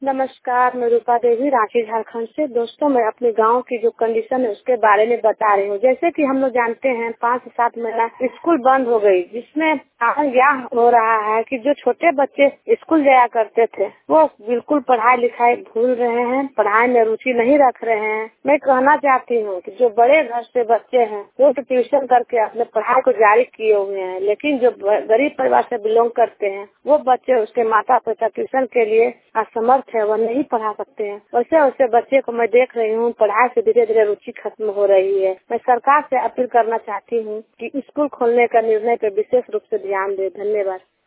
नमस्कार, मैं रूपा देवी रांची झारखंड से। दोस्तों, मैं अपने गांव की जो कंडीशन है उसके बारे में बता रही हूँ। जैसे कि हम लोग जानते हैं 5 से 7 महीना स्कूल बंद हो गई, जिसमें यह हो रहा है कि जो छोटे बच्चे स्कूल जाया करते थे वो बिल्कुल पढ़ाई लिखाई भूल रहे हैं, पढ़ाई में रुचि नहीं रख रहे हैं। मैं कहना चाहती हूँ कि जो बड़े घर से बच्चे हैं वो तो ट्यूशन करके अपने पढ़ाई को जारी किए हुए हैं, लेकिन जो गरीब परिवार से बिलोंग करते हैं वो बच्चे उसके माता पिता ट्यूशन के लिए असमर्थ है, वो नहीं पढ़ा सकते हैं। वैसे वैसे बच्चे को मैं देख रही हूँ पढ़ाई से धीरे धीरे रुचि खत्म हो रही है। मैं सरकार से अपील करना चाहती हूँ कि स्कूल खोलने का निर्णय पर विशेष रूप से ध्यान दे। धन्यवाद।